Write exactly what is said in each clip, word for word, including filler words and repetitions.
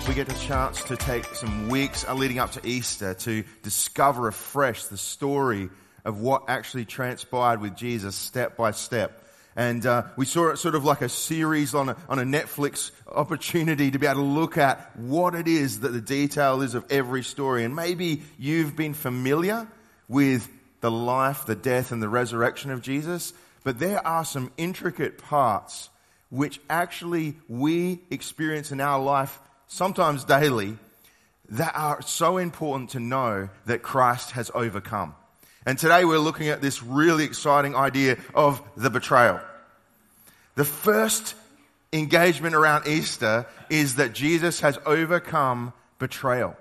we get a chance to take some weeks leading up to Easter to discover afresh the story of what actually transpired with Jesus step by step. And uh, we saw it sort of like a series on a, on a Netflix opportunity to be able to look at what it is that the detail is of every story. And maybe you've been familiar with the life, the death, and the resurrection of Jesus, but there are some intricate parts which actually we experience in our life, sometimes daily, that are so important to know that Christ has overcome. And today we're looking at this really exciting idea of the betrayal. The first engagement around Easter is that Jesus has overcome betrayal.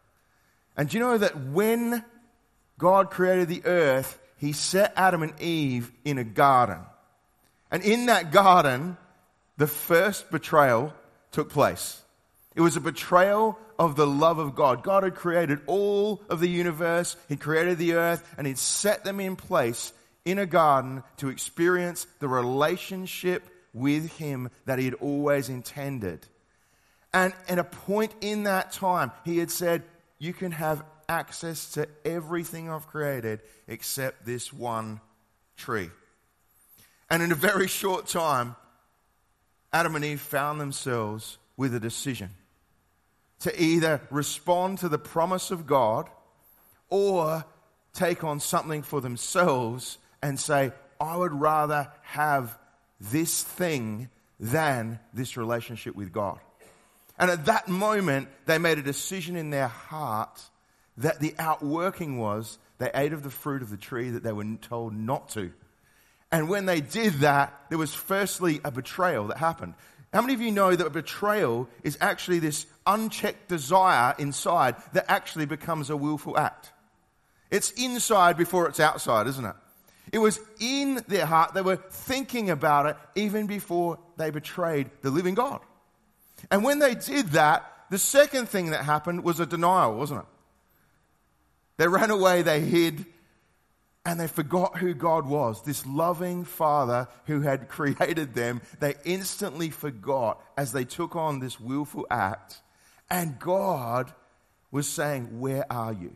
And do you know that when God created the earth, He set Adam and Eve in a garden. And in that garden, the first betrayal took place. It was a betrayal of the love of God. God had created all of the universe. He created the earth, and He'd set them in place in a garden to experience the relationship with Him that He had always intended. And at a point in that time, He had said, you can have access to everything I've created except this one tree. And in a very short time, Adam and Eve found themselves with a decision to either respond to the promise of God or take on something for themselves and say, I would rather have this thing than this relationship with God. And at that moment, they made a decision in their heart that the outworking was they ate of the fruit of the tree that they were told not to. And when they did that, there was firstly a betrayal that happened. How many of you know that a betrayal is actually this unchecked desire inside that actually becomes a willful act? It's inside before it's outside, isn't it? It was in their heart. They were thinking about it even before they betrayed the living God. And when they did that, the second thing that happened was a denial, wasn't it? They ran away, they hid, and they forgot who God was. This loving Father who had created them, they instantly forgot as they took on this willful act. And God was saying, where are you?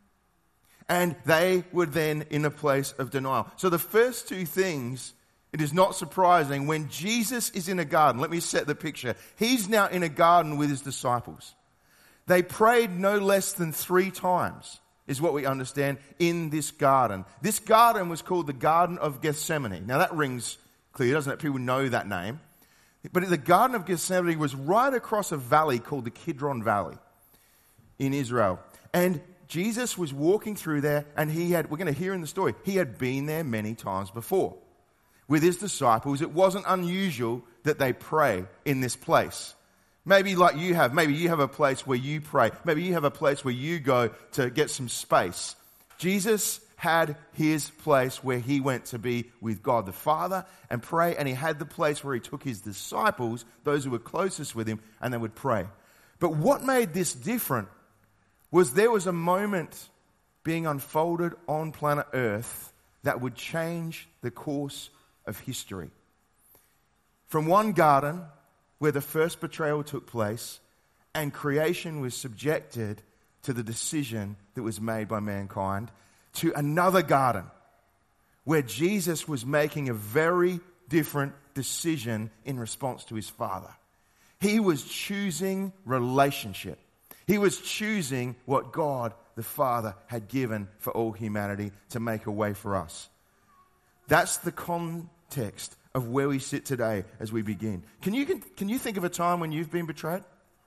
And they were then in a place of denial. So the first two things, it is not surprising when Jesus is in a garden. Let me set the picture. He's now in a garden with His disciples. They prayed no less than three times, is what we understand, in this garden. This garden was called the Garden of Gethsemane. Now that rings clear, doesn't it? People know that name. But the Garden of Gethsemane was right across a valley called the Kidron Valley in Israel. And Jesus was walking through there, and he had, we're going to hear in the story, he had been there many times before. With His disciples, it wasn't unusual that they pray in this place. Maybe like you have. Maybe you have a place where you pray. Maybe you have a place where you go to get some space. Jesus had His place where He went to be with God the Father and pray. And He had the place where He took His disciples, those who were closest with Him, and they would pray. But what made this different was there was a moment being unfolded on planet Earth that would change the course of history. From one garden where the first betrayal took place and creation was subjected to the decision that was made by mankind, to another garden where Jesus was making a very different decision in response to His Father. He was choosing relationship. He was choosing what God the Father had given for all humanity to make a way for us. That's the context of where we sit today as we begin. Can you, can you think of a time when you've been betrayed?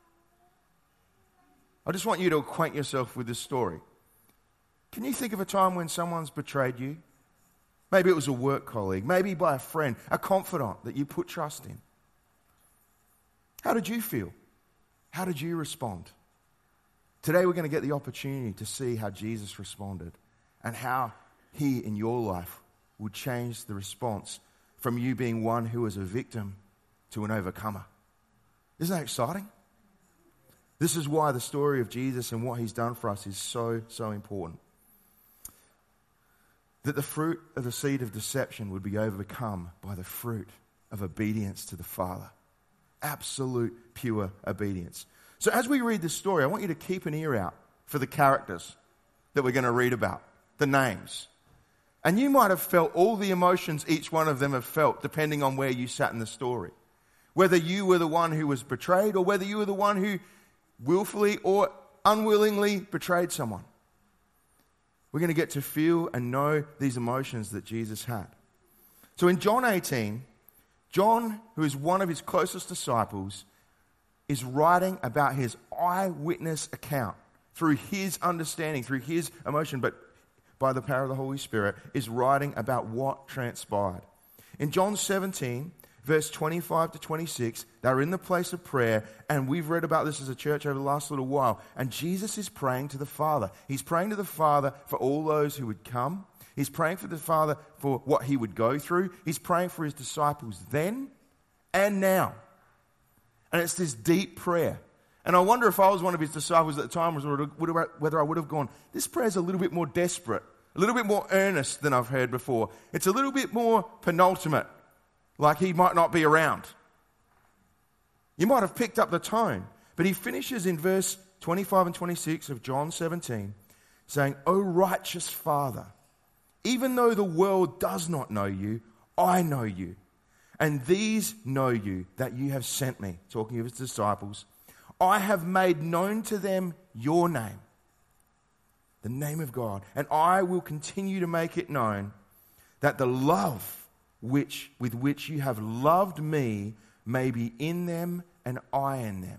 I just want you to acquaint yourself with this story. Can you think of a time when someone's betrayed you? Maybe it was a work colleague, maybe by a friend, a confidant that you put trust in. How did you feel? How did you respond? Today we're going to get the opportunity to see how Jesus responded and how He in your life would change the response from you being one who was a victim to an overcomer. Isn't that exciting? This is why the story of Jesus and what He's done for us is so, so important. That the fruit of the seed of deception would be overcome by the fruit of obedience to the Father. Absolute, pure obedience. So as we read this story, I want you to keep an ear out for the characters that we're going to read about, the names. And you might have felt all the emotions each one of them have felt, depending on where you sat in the story. Whether you were the one who was betrayed, or whether you were the one who willfully or unwillingly betrayed someone. We're going to get to feel and know these emotions that Jesus had. So in John eighteen, John, who is one of his closest disciples, is writing about his eyewitness account through his understanding, through his emotion, but by the power of the Holy Spirit, is writing about what transpired. In John seventeen, verse twenty-five to twenty-six, they're in the place of prayer, and we've read about this as a church over the last little while, and Jesus is praying to the Father. He's praying to the Father for all those who would come. He's praying for the Father for what he would go through. He's praying for his disciples then and now. And it's this deep prayer. And I wonder if I was one of his disciples at the time, whether I would have gone, this prayer is a little bit more desperate, a little bit more earnest than I've heard before. It's a little bit more penultimate, like he might not be around. You might have picked up the tone. But he finishes in verse twenty-five and twenty-six of John seventeen, saying, O righteous Father, even though the world does not know you, I know you. And these know you, that you have sent me, talking of his disciples. I have made known to them your name, the name of God, and I will continue to make it known, that the love which with which you have loved me may be in them and I in them.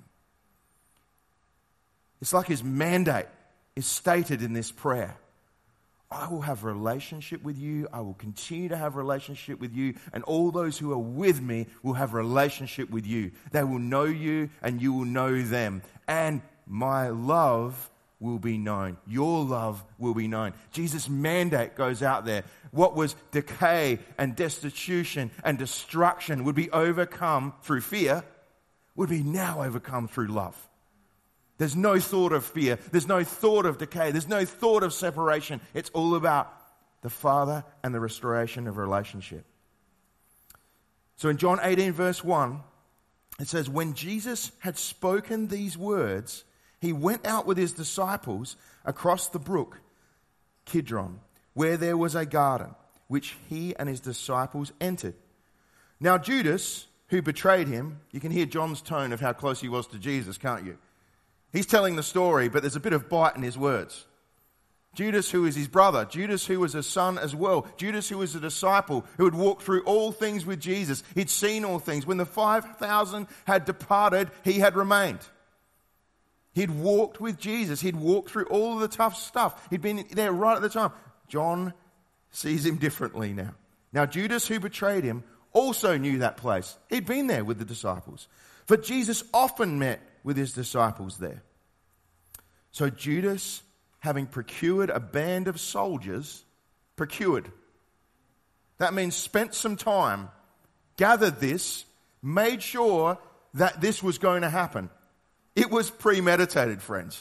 It's like his mandate is stated in this prayer. I will have a relationship with you. I will continue to have a relationship with you. And all those who are with me will have a relationship with you. They will know you and you will know them. And my love will be known. Your love will be known. Jesus' mandate goes out there. What was decay and destitution and destruction would be overcome through fear, would be now overcome through love. There's no thought of fear. There's no thought of decay. There's no thought of separation. It's all about the Father and the restoration of a relationship. So in John eighteen, verse one, it says, when Jesus had spoken these words, he went out with his disciples across the brook Kidron, where there was a garden, which he and his disciples entered. Now Judas, who betrayed him, you can hear John's tone of how close he was to Jesus, can't you? He's telling the story, but there's a bit of bite in his words. Judas, who is his brother, Judas, who was a son as well, Judas, who was a disciple, who had walked through all things with Jesus. He'd seen all things. When the five thousand had departed, he had remained. He'd walked with Jesus. He'd walked through all of the tough stuff. He'd been there right at the time. John sees him differently now. Now, Judas, who betrayed him, also knew that place. He'd been there with the disciples. For Jesus often met with his disciples there. So Judas, having procured a band of soldiers, procured. That means spent some time, gathered this, made sure that this was going to happen. It was premeditated, friends.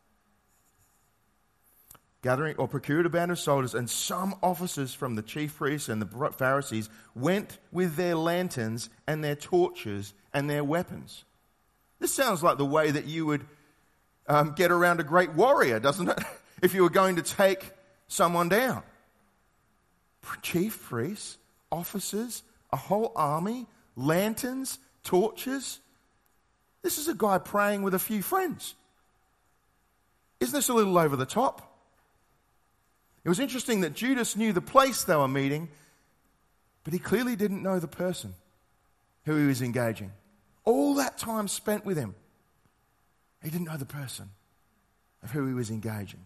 Gathering or procured a band of soldiers, and some officers from the chief priests and the Pharisees went with their lanterns and their torches and their weapons. This sounds like the way that you would um, get around a great warrior, doesn't it? If you were going to take someone down. Chief priests, officers, a whole army, lanterns, torches. This is a guy praying with a few friends. Isn't this a little over the top? It was interesting that Judas knew the place they were meeting, but he clearly didn't know the person who he was engaging. All that time spent with him, he didn't know the person of who he was engaging.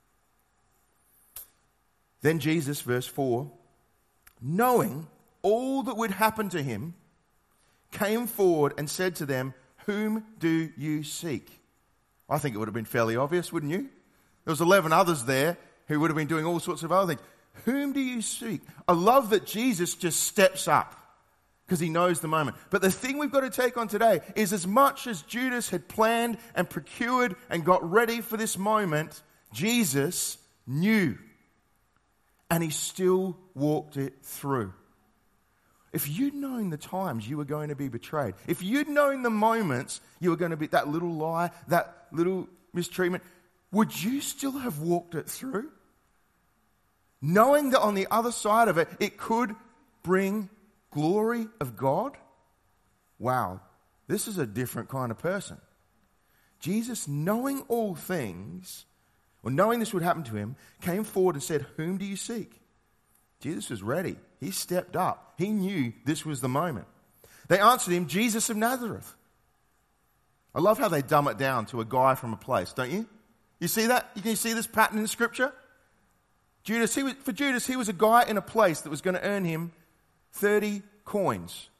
Then Jesus, verse four, knowing all that would happen to him, came forward and said to them, whom do you seek? I think it would have been fairly obvious, wouldn't you? There was eleven others there who would have been doing all sorts of other things. Whom do you seek? I love that Jesus just steps up because he knows the moment. But the thing we've got to take on today is, as much as Judas had planned and procured and got ready for this moment, Jesus knew. And he still walked it through. If you'd known the times you were going to be betrayed, if you'd known the moments you were going to be, that little lie, that little mistreatment, would you still have walked it through? Knowing that on the other side of it, it could bring glory of God? Wow, this is a different kind of person. Jesus, knowing all things, or knowing this would happen to him, came forward and said, "Whom do you seek?" Jesus was ready. He stepped up. He knew this was the moment. They answered him, "Jesus of Nazareth." I love how they dumb it down to a guy from a place, don't you? You see that? You can see this pattern in Scripture? Judas, he was, for Judas, he was a guy in a place that was going to earn him thirty coins.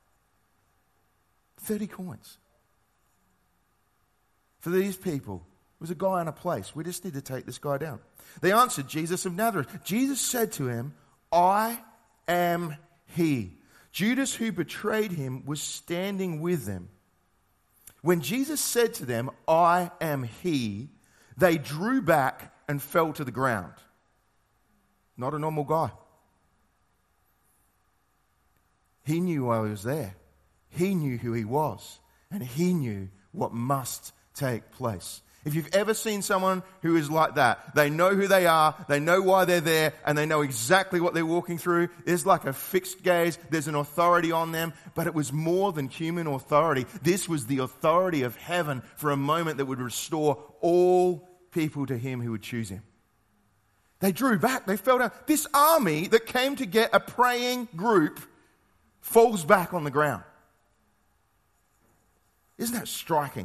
thirty coins. For these people, it was a guy in a place. We just need to take this guy down. They answered, "Jesus of Nazareth." Jesus said to him, "I am he." Judas, who betrayed him, was standing with them. When Jesus said to them, "I am he," they drew back and fell to the ground. Not a normal guy. He knew why he was there. He knew who he was. And he knew what must take place. If you've ever seen someone who is like that, they know who they are, they know why they're there, and they know exactly what they're walking through. There's like a fixed gaze, there's an authority on them, but it was more than human authority. This was the authority of heaven for a moment that would restore all people to him who would choose him. They drew back, they fell down. This army that came to get a praying group falls back on the ground. Isn't that striking?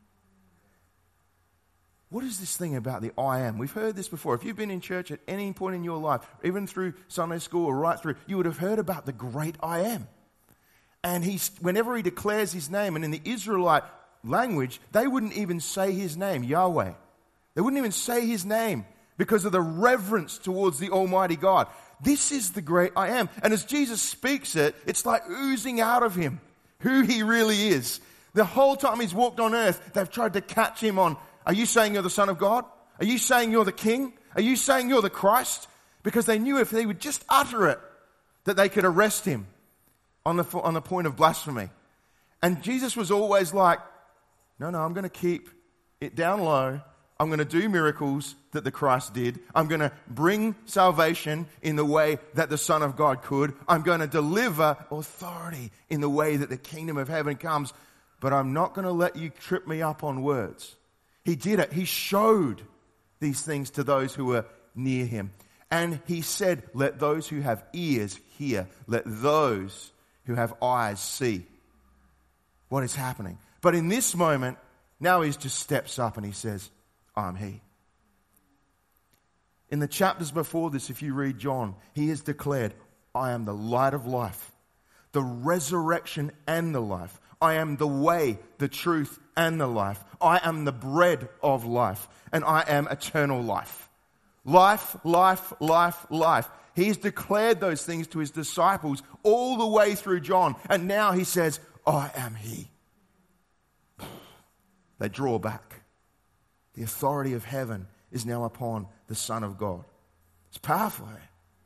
What is this thing about the I am? We've heard this before. If you've been in church at any point in your life, even through Sunday school or right through, you would have heard about the great I am. And he's, whenever he declares his name, and in the Israelite language, they wouldn't even say his name, Yahweh. They wouldn't even say his name because of the reverence towards the Almighty God. This is the great I am. And as Jesus speaks it, it's like oozing out of him who he really is. The whole time he's walked on earth, they've tried to catch him on, are you saying you're the Son of God? Are you saying you're the King? Are you saying you're the Christ? Because they knew if they would just utter it, that they could arrest him on the, on the point of blasphemy. And Jesus was always like, no, no, I'm going to keep it down low. I'm going to do miracles that the Christ did. I'm going to bring salvation in the way that the Son of God could. I'm going to deliver authority in the way that the kingdom of heaven comes. But I'm not going to let you trip me up on words. He did it. He showed these things to those who were near him. And he said, let those who have ears hear. Let those who have eyes see what is happening. But in this moment, now he just steps up and he says, I'm he. In the chapters before this, if you read John, he has declared, I am the light of life, the resurrection and the life. I am the way, the truth, and the life. I am the bread of life, and I am eternal life. Life, life, life, life. He's declared those things to his disciples all the way through John, and now he says, I am he. They draw back. The authority of heaven is now upon the Son of God. It's powerful. Eh?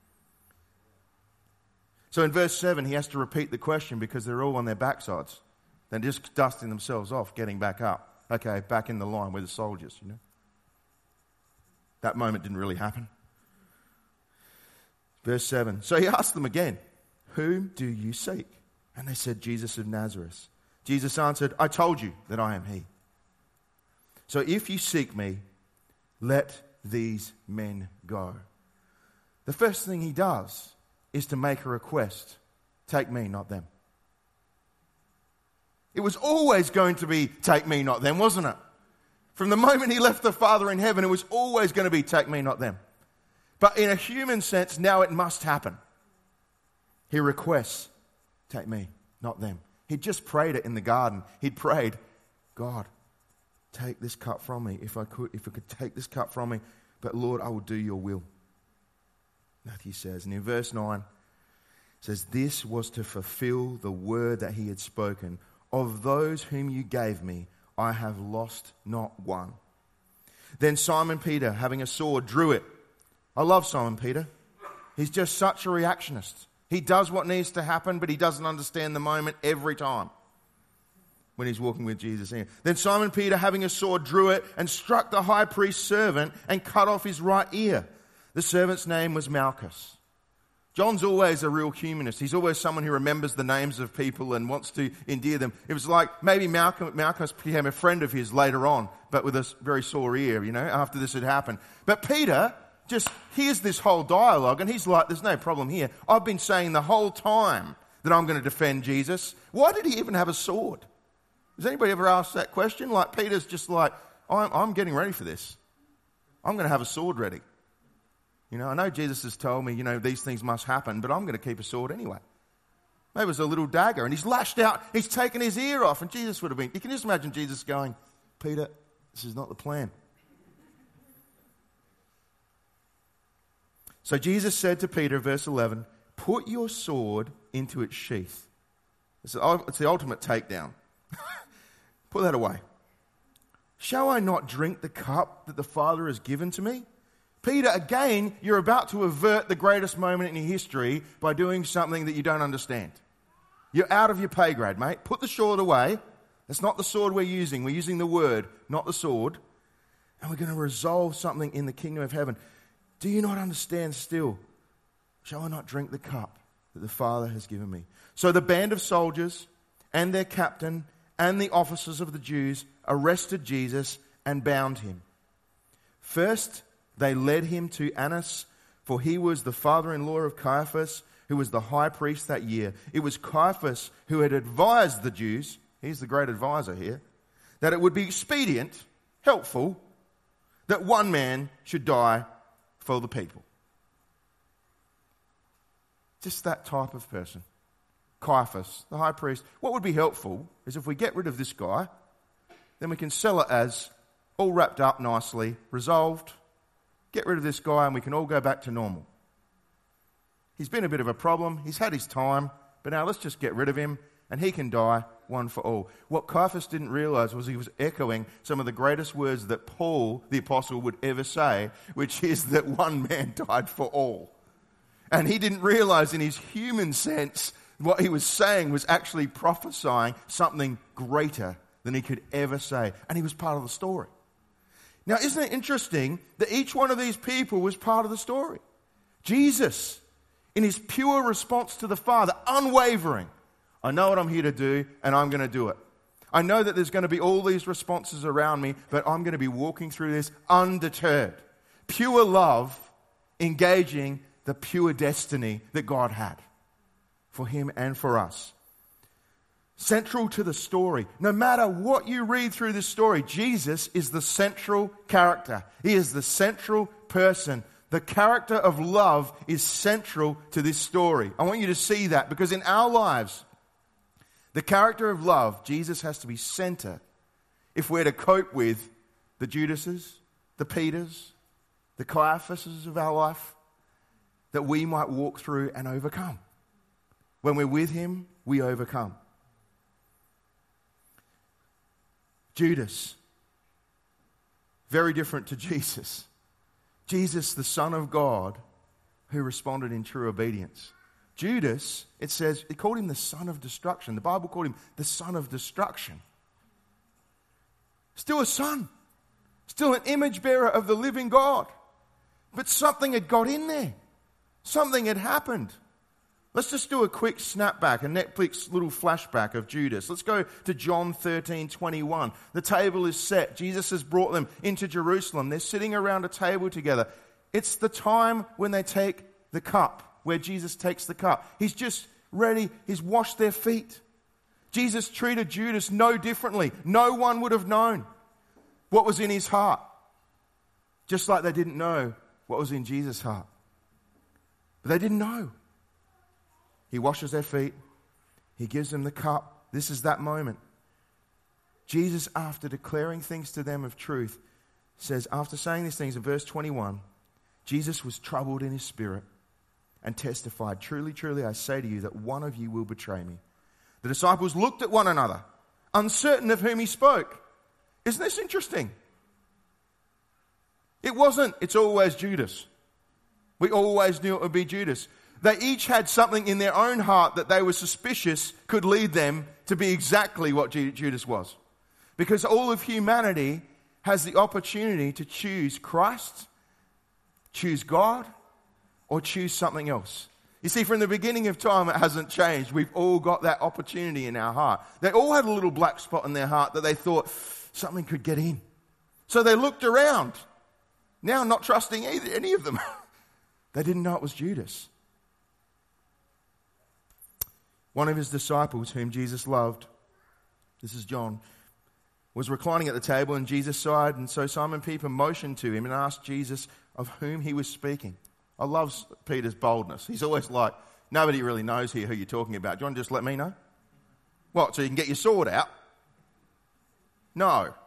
So in verse seven, he has to repeat the question because they're all on their backsides. They're just dusting themselves off, getting back up. Okay, back in the line with the soldiers, you know. That moment didn't really happen. Verse seven. So he asked them again, whom do you seek? And they said, Jesus of Nazareth. Jesus answered, I told you that I am he. So if you seek me, let these men go. The first thing he does is to make a request. Take me, not them. It was always going to be take me, not them, wasn't it? From the moment he left the Father in heaven, it was always going to be take me, not them. But in a human sense, now it must happen. He requests, take me, not them. He'd just prayed it in the garden. He'd prayed, God, take this cup from me. If I could, if I could take this cup from me, but Lord, I will do your will. Matthew says, and in verse nine, it says, this was to fulfill the word that he had spoken. Of those whom you gave me, I have lost not one. Then Simon Peter, having a sword, drew it. I love Simon Peter. He's just such a reactionist. He does what needs to happen, but he doesn't understand the moment every time when he's walking with Jesus. Then Simon Peter, having a sword, drew it and struck the high priest's servant and cut off his right ear. The servant's name was Malchus. John's always a real humanist. He's always someone who remembers the names of people and wants to endear them. It was like maybe Malchus became a friend of his later on, but with a very sore ear, you know, after this had happened. But Peter just hears this whole dialogue and he's like, there's no problem here. I've been saying the whole time that I'm going to defend Jesus. Why did he even have a sword? Has anybody ever asked that question? Like Peter's just like, I'm, I'm getting ready for this. I'm going to have a sword ready. You know, I know Jesus has told me, you know, these things must happen, but I'm going to keep a sword anyway. Maybe it was a little dagger and he's lashed out, he's taken his ear off, and Jesus would have been, you can just imagine Jesus going, Peter, this is not the plan. So Jesus said to Peter, verse eleven, put your sword into its sheath. It's the, it's the ultimate takedown. Put that away. Shall I not drink the cup that the Father has given to me? Peter, again, you're about to avert the greatest moment in history by doing something that you don't understand. You're out of your pay grade, mate. Put the sword away. That's not the sword we're using. We're using the word, not the sword. And we're going to resolve something in the kingdom of heaven. Do you not understand still? Shall I not drink the cup that the Father has given me? So the band of soldiers and their captain and the officers of the Jews arrested Jesus and bound him. First, they led him to Annas, for he was the father-in-law of Caiaphas, who was the high priest that year. It was Caiaphas who had advised the Jews, he's the great advisor here, that it would be expedient, helpful, that one man should die for the people. Just that type of person. Caiaphas, the high priest. What would be helpful is if we get rid of this guy, then we can sell it as all wrapped up nicely, resolved. Get rid of this guy and we can all go back to normal. He's been a bit of a problem. He's had his time, but now let's just get rid of him and he can die one for all. What Caiaphas didn't realize was he was echoing some of the greatest words that Paul, the apostle, would ever say, which is that one man died for all. And he didn't realize in his human sense what he was saying was actually prophesying something greater than he could ever say. And he was part of the story. Now, isn't it interesting that each one of these people was part of the story? Jesus, in his pure response to the Father, unwavering. I know what I'm here to do, and I'm going to do it. I know that there's going to be all these responses around me, but I'm going to be walking through this undeterred. Pure love, engaging the pure destiny that God had for him and for us. Central to the story. No matter what you read through this story, Jesus is the central character. He is the central person. The character of love is central to this story. I want you to see that because in our lives, the character of love, Jesus has to be center if we're to cope with the Judases, the Peters, the Caiaphases of our life, that we might walk through and overcome. When we're with him, we overcome. Judas, very different to Jesus. Jesus, the Son of God, who responded in true obedience. Judas, it says, it called him the son of destruction. The Bible called him the son of destruction. Still a son. Still an image bearer of the living God. But something had got in there. Something had happened. Let's just do a quick snapback, a Netflix little flashback of Judas. Let's go to John thirteen twenty-one. The table is set. Jesus has brought them into Jerusalem. They're sitting around a table together. It's the time when they take the cup, where Jesus takes the cup. He's just ready. He's washed their feet. Jesus treated Judas no differently. No one would have known what was in his heart. Just like they didn't know what was in Jesus' heart. But they didn't know. He washes their feet. He gives them the cup. This is that moment. Jesus, after declaring things to them of truth, says, after saying these things in verse twenty-one, Jesus was troubled in his spirit and testified, truly, truly, I say to you that one of you will betray me. The disciples looked at one another, uncertain of whom he spoke. Isn't this interesting? It wasn't, it's always Judas. We always knew it would be Judas. They each had something in their own heart that they were suspicious could lead them to be exactly what Judas was. Because all of humanity has the opportunity to choose Christ, choose God, or choose something else. You see, from the beginning of time, it hasn't changed. We've all got that opportunity in our heart. They all had a little black spot in their heart that they thought something could get in. So they looked around, now not trusting either, any of them. They didn't know it was Judas. One of his disciples, whom Jesus loved, this is John, was reclining at the table and Jesus sighed, and so Simon Peter motioned to him and asked Jesus of whom he was speaking. I love Peter's boldness. He's always like, nobody really knows here who you're talking about. Do you want to just let me know? What, so you can get your sword out? No.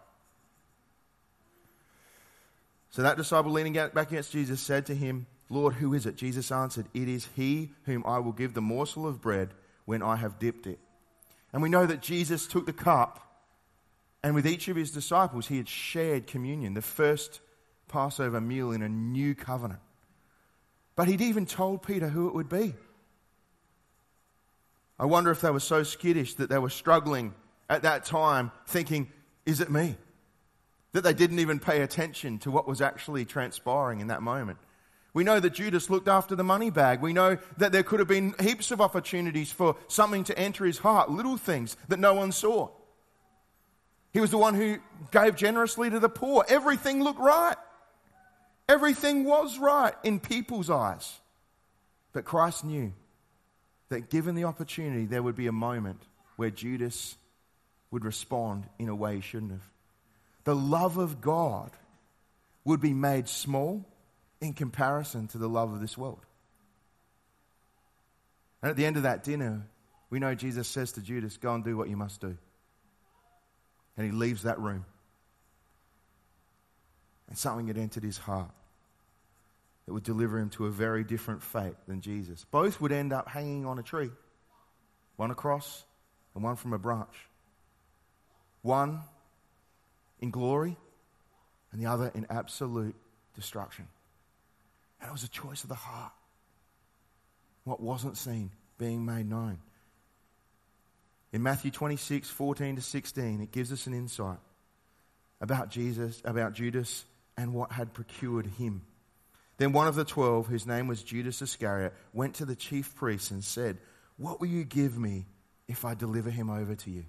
So that disciple leaning back against Jesus said to him, Lord, who is it? Jesus answered, it is he whom I will give the morsel of bread when I have dipped it. And we know that Jesus took the cup, and with each of his disciples he had shared communion, the first Passover meal in a new covenant. But he'd even told Peter who it would be. I wonder if they were so skittish that they were struggling at that time thinking, is it me? That they didn't even pay attention to what was actually transpiring in that moment. We know that Judas looked after the money bag. We know that there could have been heaps of opportunities for something to enter his heart, little things that no one saw. He was the one who gave generously to the poor. Everything looked right. Everything was right in people's eyes. But Christ knew that given the opportunity, there would be a moment where Judas would respond in a way he shouldn't have. The love of God would be made small in comparison to the love of this world. And at the end of that dinner, we know Jesus says to Judas, go and do what you must do. And he leaves that room. And something had entered his heart that would deliver him to a very different fate than Jesus. Both would end up hanging on a tree. One a cross and one from a branch. One in glory and the other in absolute destruction. And it was a choice of the heart. What wasn't seen being made known. In Matthew twenty-six, fourteen to sixteen, it gives us an insight about Jesus, about Judas, and what had procured him. Then one of the twelve, whose name was Judas Iscariot, went to the chief priests and said, what will you give me if I deliver him over to you?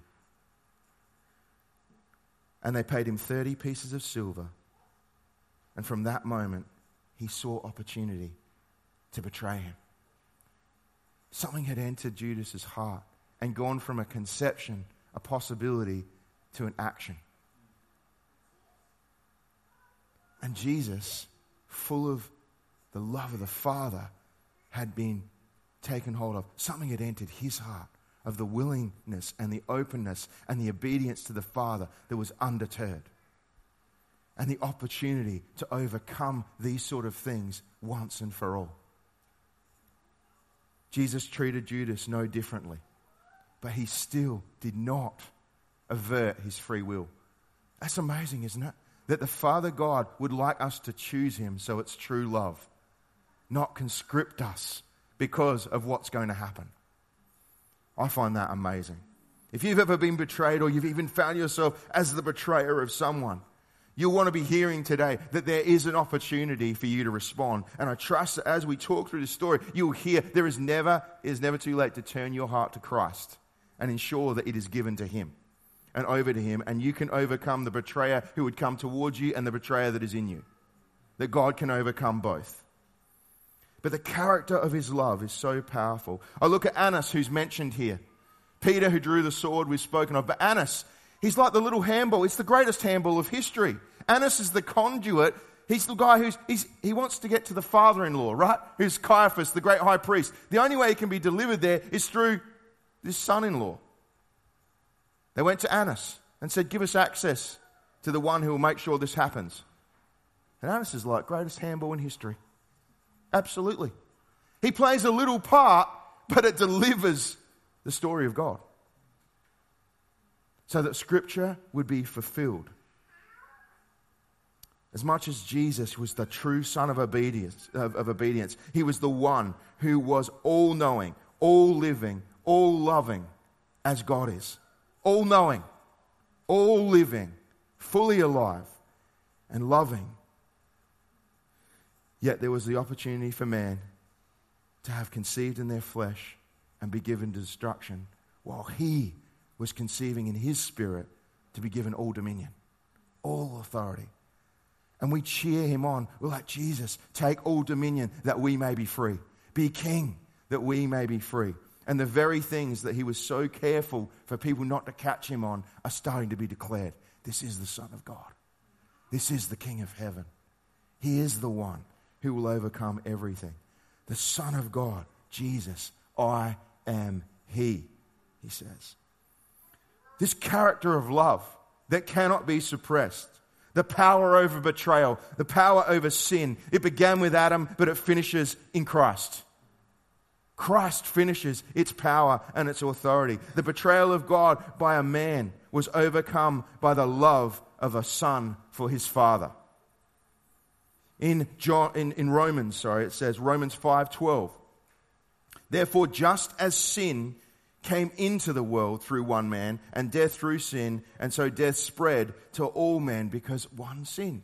And they paid him thirty pieces of silver. And from that moment, he saw opportunity to betray him. Something had entered Judas's heart and gone from a conception, a possibility, to an action. And Jesus, full of the love of the Father, had been taken hold of. Something had entered his heart of the willingness and the openness and the obedience to the Father that was undeterred. And the opportunity to overcome these sort of things once and for all. Jesus treated Judas no differently, but he still did not avert his free will. That's amazing, isn't it? That the Father God would like us to choose him so it's true love, not conscript us because of what's going to happen. I find that amazing. If you've ever been betrayed or you've even found yourself as the betrayer of someone, you'll want to be hearing today that there is an opportunity for you to respond. And I trust that as we talk through the story, you'll hear there is never, it is never too late to turn your heart to Christ and ensure that it is given to him and over to him. And you can overcome the betrayer who would come towards you and the betrayer that is in you. That God can overcome both. But the character of his love is so powerful. I look at Annas, who's mentioned here. Peter, who drew the sword we've spoken of. But Annas, he's like the little handball. It's the greatest handball of history. Annas is the conduit. He's the guy who's he's, he wants to get to the father-in-law, right? Who's Caiaphas, the great high priest. The only way he can be delivered there is through this son-in-law. They went to Annas and said, give us access to the one who will make sure this happens. And Annas is like greatest handball in history. Absolutely. He plays a little part, but it delivers the story of God. So that Scripture would be fulfilled. As much as Jesus was the true son of obedience, of, of obedience, he was the one who was all-knowing, all-living, all-loving as God is. All-knowing, all-living, fully alive, and loving. Yet there was the opportunity for man to have conceived in their flesh and be given to destruction, while he was conceiving in his spirit to be given all dominion, all authority. And we cheer him on. We're like, Jesus, take all dominion that we may be free. Be king that we may be free. And the very things that he was so careful for people not to catch him on are starting to be declared. This is the Son of God. This is the King of heaven. He is the one who will overcome everything. The Son of God, Jesus, I am he, he says. This character of love that cannot be suppressed. The power over betrayal, the power over sin. It began with Adam, but it finishes in Christ. Christ finishes its power and its authority. The betrayal of God by a man was overcome by the love of a son for his father. In John, in, in Romans, sorry, it says, Romans five twelve. Therefore, just as sin came into the world through one man, and death through sin, and so death spread to all men because one sinned.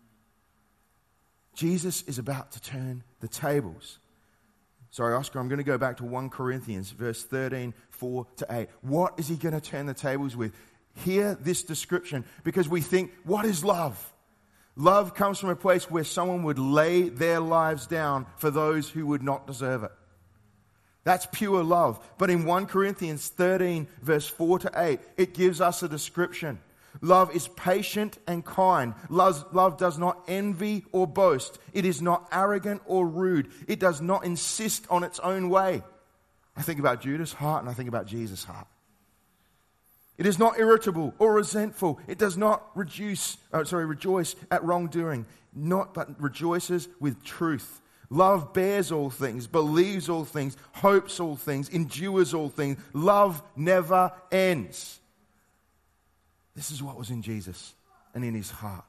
Jesus is about to turn the tables. Sorry, Oscar, I'm going to go back to First Corinthians, verse thirteen, four to eight. What is he going to turn the tables with? Hear this description, because we think, what is love? Love comes from a place where someone would lay their lives down for those who would not deserve it. That's pure love. But in First Corinthians thirteen, verse four to eight, it gives us a description. Love is patient and kind. Love, love does not envy or boast. It is not arrogant or rude. It does not insist on its own way. I think about Judas' heart and I think about Jesus' heart. It is not irritable or resentful. It does not reduce, oh, sorry, rejoice at wrongdoing, not but rejoices with truth. Love bears all things, believes all things, hopes all things, endures all things. Love never ends. This is what was in Jesus and in his heart.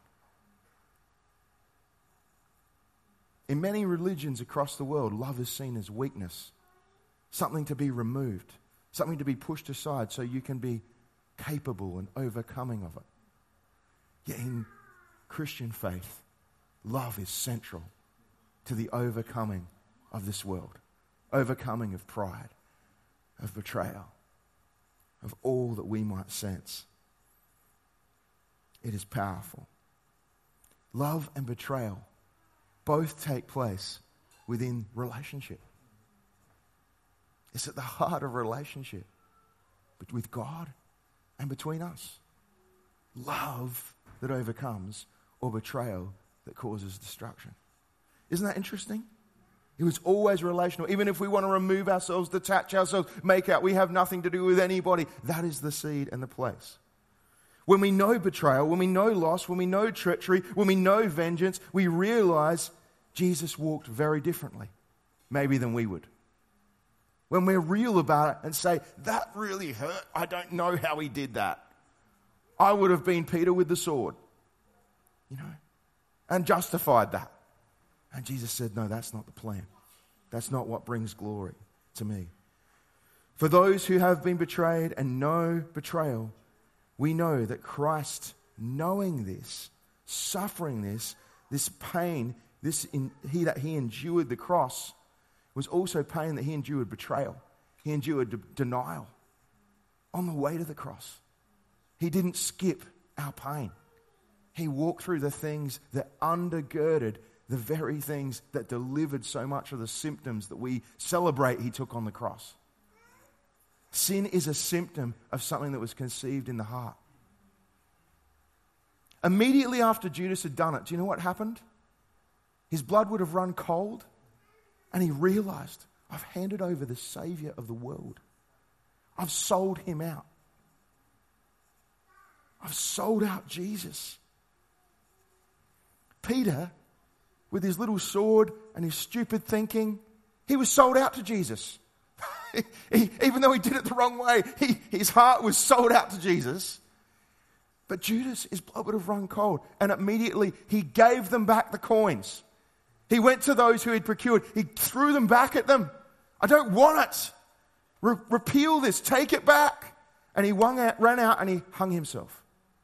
In many religions across the world, love is seen as weakness, something to be removed, something to be pushed aside so you can be capable and overcoming of it. Yet in Christian faith, love is central to the overcoming of this world, overcoming of pride, of betrayal, of all that we might sense. It is powerful. Love and betrayal both take place within relationship. It's at the heart of relationship with God and between us. Love that overcomes, or betrayal that causes destruction. Isn't that interesting? It was always relational. Even if we want to remove ourselves, detach ourselves, make out we have nothing to do with anybody, that is the seed and the place. When we know betrayal, when we know loss, when we know treachery, when we know vengeance, we realize Jesus walked very differently, maybe than we would. When we're real about it and say, that really hurt, I don't know how he did that. I would have been Peter with the sword, you know, and justified that. And Jesus said, no, that's not the plan. That's not what brings glory to me. For those who have been betrayed and know betrayal, we know that Christ, knowing this, suffering this, this pain, this in, he that he endured the cross, was also pain that he endured betrayal. He endured de- denial on the way to the cross. He didn't skip our pain. He walked through the things that undergirded the very things that delivered so much of the symptoms that we celebrate he took on the cross. Sin is a symptom of something that was conceived in the heart. Immediately after Judas had done it, do you know what happened? His blood would have run cold, and he realized, I've handed over the Savior of the world. I've sold him out. I've sold out Jesus. Peter, with his little sword and his stupid thinking, he was sold out to Jesus. he, even though he did it the wrong way, he, his heart was sold out to Jesus. But Judas, his blood would have run cold. And immediately he gave them back the coins. He went to those who he'd procured. He threw them back at them. I don't want it. Re- repeal this. Take it back. And he out, ran out and he hung himself.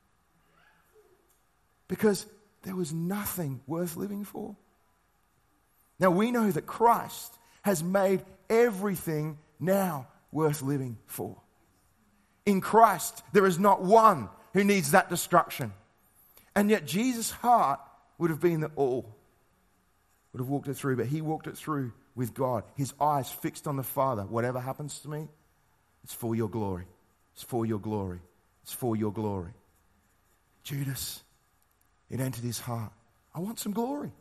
Because there was nothing worth living for. Now we know that Christ has made everything now worth living for. In Christ, there is not one who needs that destruction. And yet Jesus' heart would have been that all would have walked it through, but he walked it through with God. His eyes fixed on the Father. Whatever happens to me, it's for your glory. It's for your glory. It's for your glory. Judas, it entered his heart. I want some glory.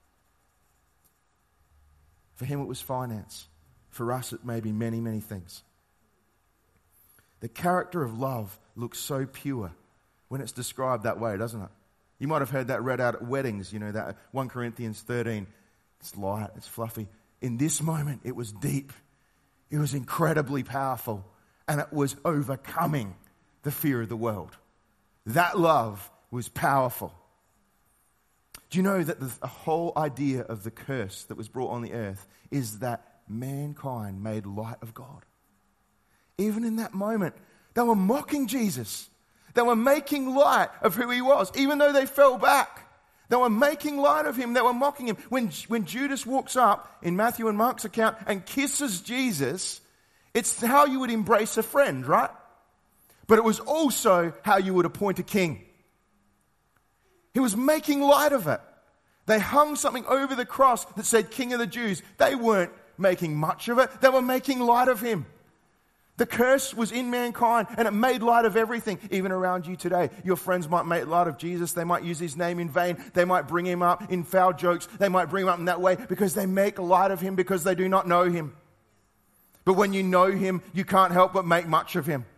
For him it was finance. For us it may be many, many things. The character of love looks so pure when it's described that way, doesn't it? You might have heard that read out at weddings, you know, that First Corinthians thirteen. It's light, it's fluffy. In this moment, it was deep. It was incredibly powerful. And it was overcoming the fear of the world. That love was powerful. Do you know that the whole idea of the curse that was brought on the earth is that mankind made light of God? Even in that moment, they were mocking Jesus. They were making light of who he was, even though they fell back. They were making light of him. They were mocking him. When, when Judas walks up in Matthew and Mark's account and kisses Jesus, it's how you would embrace a friend, right? But it was also how you would appoint a king. He was making light of it. They hung something over the cross that said King of the Jews. They weren't making much of it. They were making light of him. The curse was in mankind and it made light of everything, even around you today. Your friends might make light of Jesus. They might use his name in vain. They might bring him up in foul jokes. They might bring him up in that way because they make light of him because they do not know him. But when you know him, you can't help but make much of him.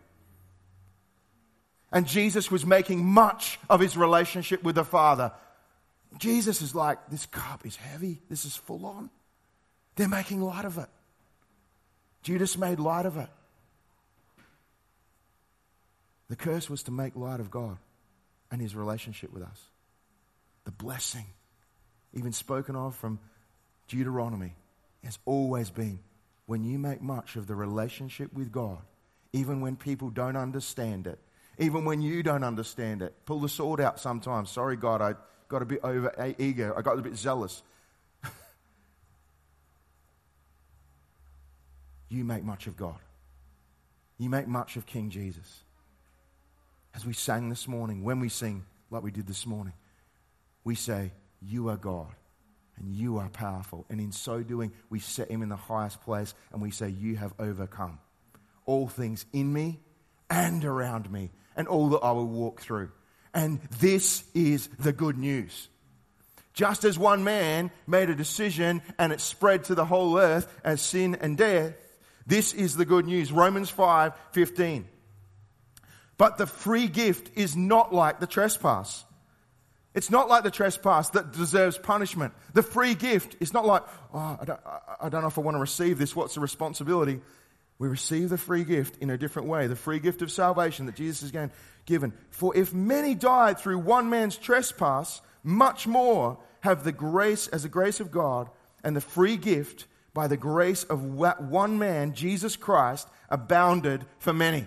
And Jesus was making much of his relationship with the Father. Jesus is like, this cup is heavy. This is full on. They're making light of it. Judas made light of it. The curse was to make light of God and his relationship with us. The blessing, even spoken of from Deuteronomy, has always been when you make much of the relationship with God, even when people don't understand it, even when you don't understand it. Pull the sword out sometimes. Sorry, God, I got a bit over eager. I got a bit zealous. You make much of God. You make much of King Jesus. As we sang this morning, when we sing like we did this morning, we say, you are God and you are powerful. And in so doing, we set him in the highest place and we say, you have overcome all things in me and around me and all that I will walk through. And this is the good news. Just as one man made a decision and it spread to the whole earth as sin and death, this is the good news. Romans five fifteen. But the free gift is not like the trespass. It's not like the trespass that deserves punishment. The free gift is not like, oh, I don't, I don't know if I want to receive this. What's the responsibility? We receive the free gift in a different way. The free gift of salvation that Jesus has given. For if many died through one man's trespass, much more have the grace, as the grace of God and the free gift by the grace of one man, Jesus Christ, abounded for many.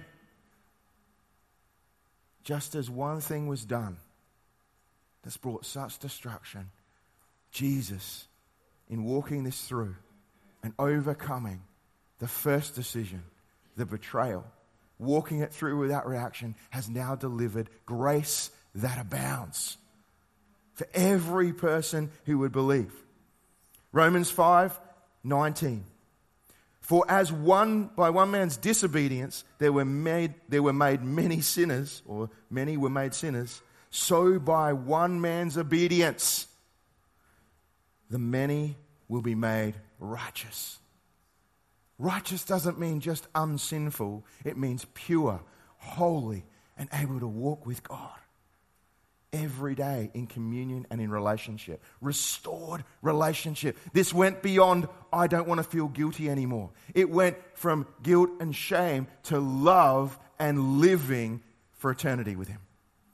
Just as one thing was done that's brought such destruction, Jesus, in walking this through and overcoming the first decision, the betrayal, walking it through without reaction, has now delivered grace that abounds for every person who would believe. Romans five nineteen. For as one by one man's disobedience there were made there were made many sinners, or many were made sinners, so by one man's obedience the many will be made righteous. Righteous doesn't mean just unsinful. It means pure, holy, and able to walk with God every day in communion and in relationship. Restored relationship. This went beyond, I don't want to feel guilty anymore. It went from guilt and shame to love and living for eternity with him.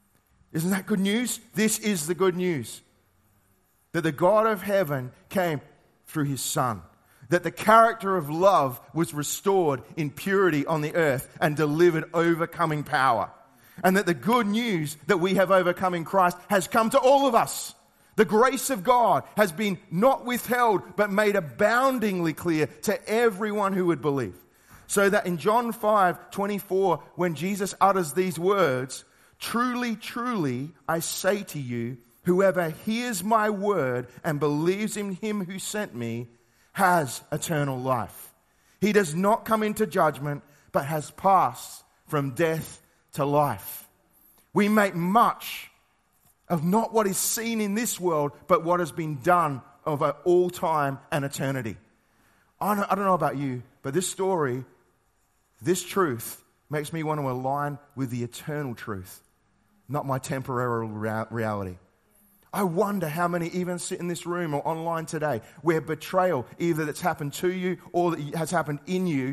Isn't that good news? This is the good news. That the God of heaven came through his Son. That the character of love was restored in purity on the earth and delivered overcoming power. And that the good news that we have overcome in Christ has come to all of us. The grace of God has been not withheld, but made aboundingly clear to everyone who would believe. So that in John five twenty-four, when Jesus utters these words, "Truly, truly, I say to you, whoever hears my word and believes in him who sent me has eternal life. He does not come into judgment, but has passed from death to life." We make much of not what is seen in this world, but what has been done over all time and eternity. I don't, I don't know about you, but this story, this truth, makes me want to align with the eternal truth, not my temporary rea- reality. I wonder how many even sit in this room or online today where betrayal, either that's happened to you or that has happened in you,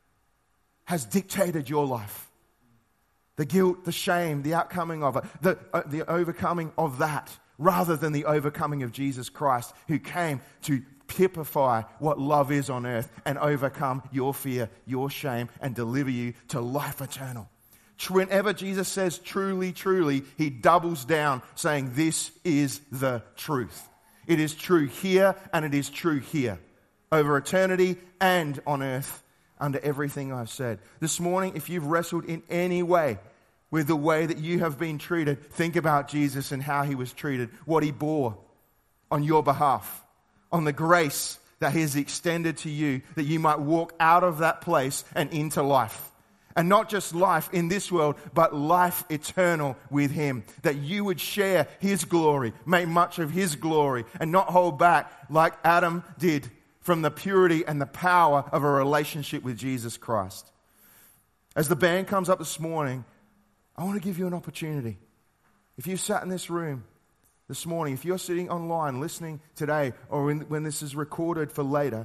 has dictated your life. The guilt, the shame, the outcoming of it, the, uh, the overcoming of that, rather than the overcoming of Jesus Christ, who came to typify what love is on earth and overcome your fear, your shame, and deliver you to life eternal. Whenever Jesus says truly, truly, he doubles down saying this is the truth. It is true here and it is true here, over eternity and on earth, under everything I've said. This morning, if you've wrestled in any way with the way that you have been treated, think about Jesus and how he was treated, what he bore on your behalf, on the grace that he has extended to you, that you might walk out of that place and into life. And not just life in this world, but life eternal with him. That you would share his glory, make much of his glory, and not hold back like Adam did from the purity and the power of a relationship with Jesus Christ. As the band comes up this morning, I want to give you an opportunity. If you've sat in this room this morning, if you're sitting online listening today, or when, when this is recorded for later,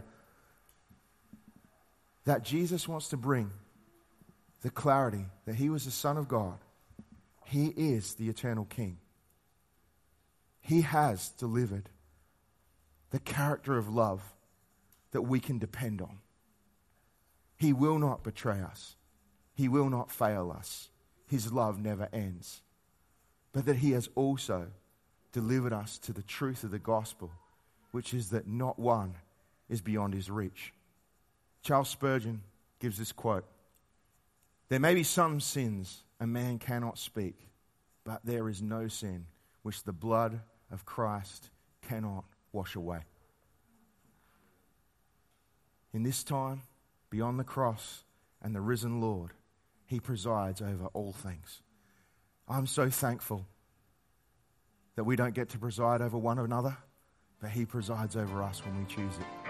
that Jesus wants to bring the clarity that he was the Son of God. He is the eternal King. He has delivered the character of love that we can depend on. He will not betray us. He will not fail us. His love never ends. But that he has also delivered us to the truth of the gospel, which is that not one is beyond his reach. Charles Spurgeon gives this quote: "There may be some sins a man cannot speak, but there is no sin which the blood of Christ cannot wash away." In this time, beyond the cross and the risen Lord, he presides over all things. I'm so thankful that we don't get to preside over one another, but he presides over us when we choose it.